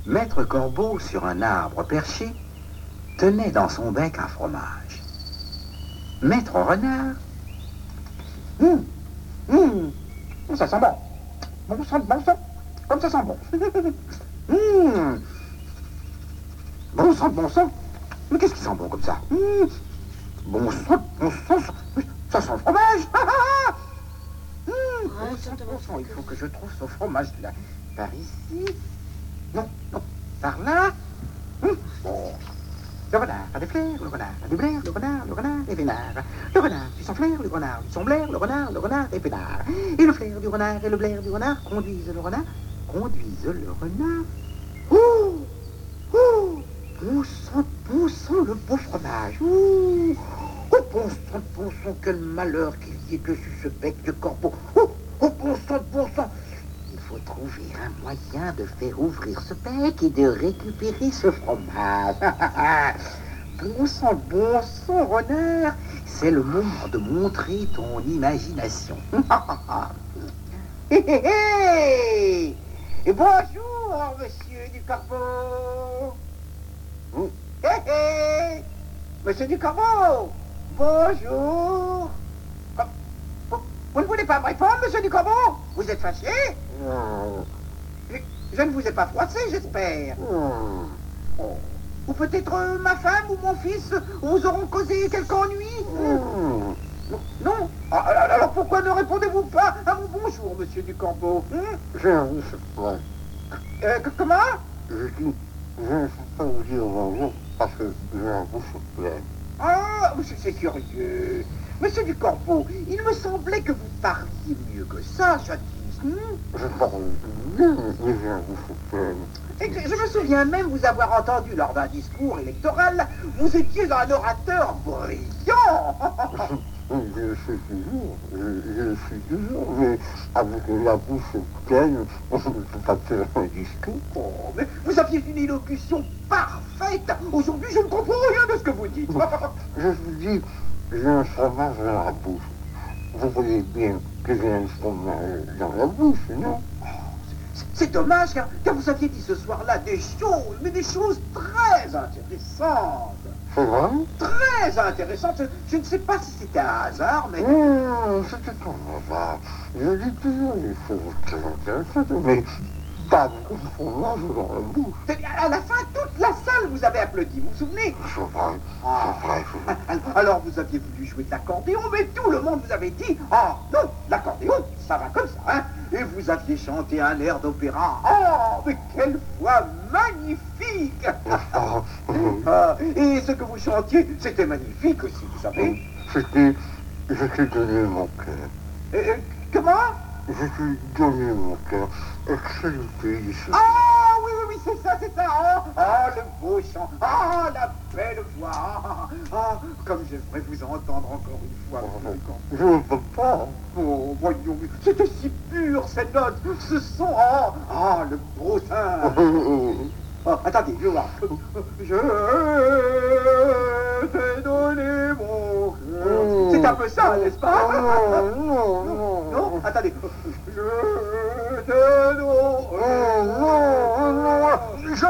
Maître Corbeau, sur un arbre perché, tenait dans son bec un fromage. Maître Renard... Ça sent bon. Bon sang, comme ça sent bon. Bon sang. Mais qu'est-ce qui sent bon comme ça? Bon sang, ça sent le fromage. Bon sang, il faut que je trouve ce fromage là. Par ici. Non, par là. Bon. Le renard a des fleurs, le renard a du blaire, le renard est vénard. Le renard fit son flair, le renard fit son blaire, le renard est peinard. Et le flair du renard et le blaire du renard conduisent le renard. Bon sang, le beau fromage. Bon sang, quel malheur qu'il y ait dessus ce bec de corbeau. Bon sang. Il faut trouver un moyen de faire ouvrir ce bec et de récupérer ce fromage. Bon sang, renard. C'est le moment de montrer ton imagination. Et bonjour, monsieur du Corbeau. Monsieur du Corbeau, bonjour. Vous ne voulez pas me répondre, monsieur du Corbeau? Vous êtes fâché? Non. Je ne vous ai pas froissé, j'espère. Non. Oh. Ou peut-être ma femme ou mon fils vous auront causé quelque ennui? Non. Alors pourquoi ne répondez-vous pas à mon bonjour, monsieur du Corbeau? J'ai un bouche plein. Comment? Je dis, je ne sais pas vous dire bonjour parce que j'ai un bouche plein. Ah, c'est curieux. Monsieur du Corbeau, il me semblait que vous parliez mieux que ça, jadis. Je parle bien, mais j'ai un bouche plein. Et je me souviens même vous avoir entendu lors d'un discours électoral. Vous étiez un orateur brillant. Je le suis toujours, mais avec la bouche pleine, on ne peut pas faire un discours. Oh, mais vous aviez une élocution parfaite. Aujourd'hui, je ne comprends rien de ce que vous dites. Je vous dis, j'ai un fromage dans la bouche. Vous voyez bien que j'ai un fromage dans la bouche, non? C'est dommage, car vous aviez dit ce soir-là des choses très intéressantes. C'est vrai? Très intéressantes. Je ne sais pas si c'était un hasard, mais... Non, c'était un hasard. Je dis toujours des choses très intéressantes, mais pas beaucoup de fromage dans la bouche. À la fin, toute la salle vous avait applaudi, vous vous souvenez? C'est vrai. Alors vous aviez voulu jouer de l'accordéon, mais tout le monde vous avait dit « Ah non, l'accordéon, ça va comme ça, hein !» Et vous aviez chanté un air d'opéra. Oh, mais quelle voix magnifique! Et ce que vous chantiez, c'était magnifique aussi, vous savez. Je t'ai donné mon cœur. Comment? Je t'ai donné mon cœur. Excellent pays. Ah oui, c'est ça. Oh, le beau chant. Ah, la belle voix. Ah, comme j'aimerais vous entendre encore une fois. Je ne peux pas. Oh, voyons, c'était si pur, ces notes, ce son. Ah, le beau sein. Oh, attendez, je vois. Je t'ai donné mon cœur. C'est un peu ça, n'est-ce pas? Non, attendez. Je t'ai donné. Non.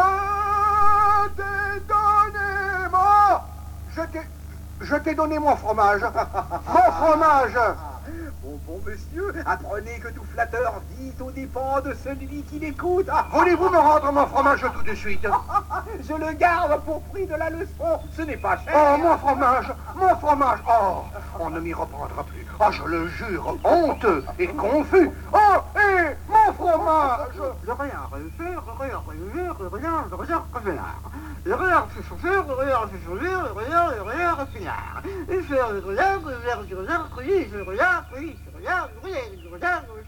Je t'ai donné mon fromage. Mon fromage. Bon monsieur, apprenez que tout flatteur vit aux dépens de celui qui l'écoute. Voulez-vous me rendre mon fromage tout de suite? Je le garde pour prix de la leçon. Ce n'est pas cher. Oh, mon fromage. Oh, on ne m'y reprendra plus. Ah, je le jure, honteux et confus. Oh, et mon fromage. Le renard fait chauffer, le renard fait chauffer, le renard est pinard. Il fait le renard, le renard, le renard, le renard, le renard, le renard, le renard,